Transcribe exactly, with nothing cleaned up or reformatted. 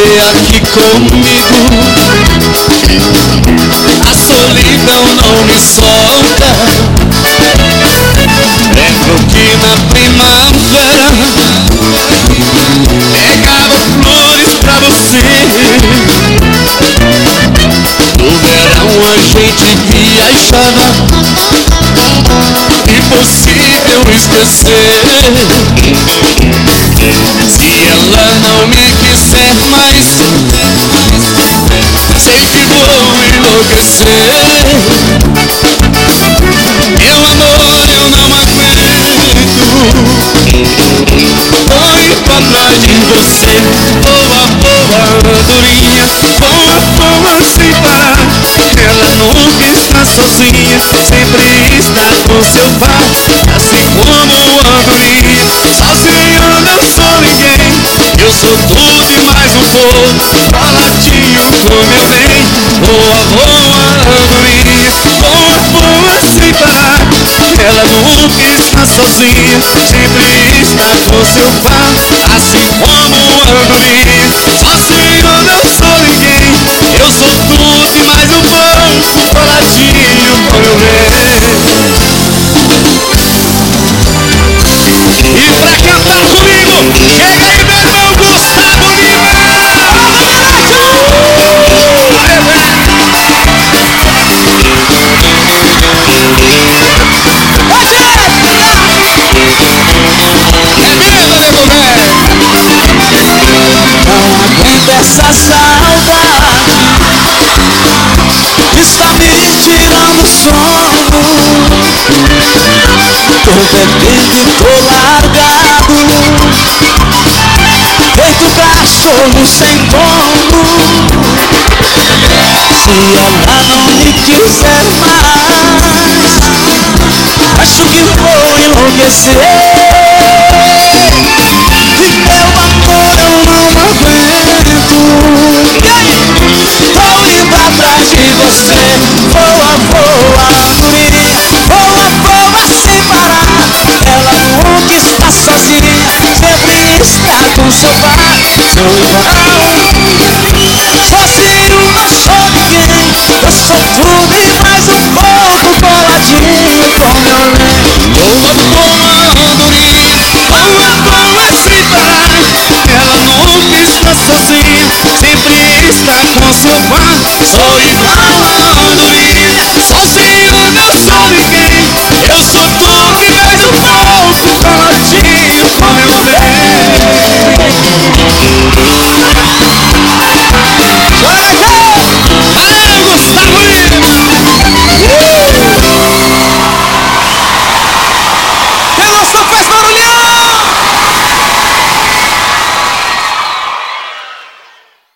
você aqui comigo. A solidão não me solta. Lembro que na primavera pegava flores pra você. No verão a gente viajava, impossível esquecer. Se ela não me quiser mais, sei que vou enlouquecer. Meu amor, eu não aguento, tô indo atrás de você. Boa, boa, andorinha, boa, boa, sem parar. Ela nunca está sozinha, sempre está com seu par. Assim como andorinha, sozinho não sou ninguém. Eu sou tudo e mais um pouco, faladinho com meu bem. Boa, boa, andorinha, boa, boa, sem parar. Ela nunca está sozinha, sempre está com seu par. Assim como andorinha, sozinho não sou ninguém. Eu sou tudo e mais um pouco, faladinho com meu bem. E pra cantar comigo, chega aí meu irmão Gustavo Lima. Não aguento essa saudade, está me tirando o sono. Tô bebendo e tô largado, feito cachorro sem dono. Se ela não me quiser mais, acho que vou enlouquecer. E meu amor, eu não aguento, tô indo atrás de você. Boa, boa, andorinha, boa, boa, sem parar. Ela nunca está sozinha, sempre está com seu par. Tô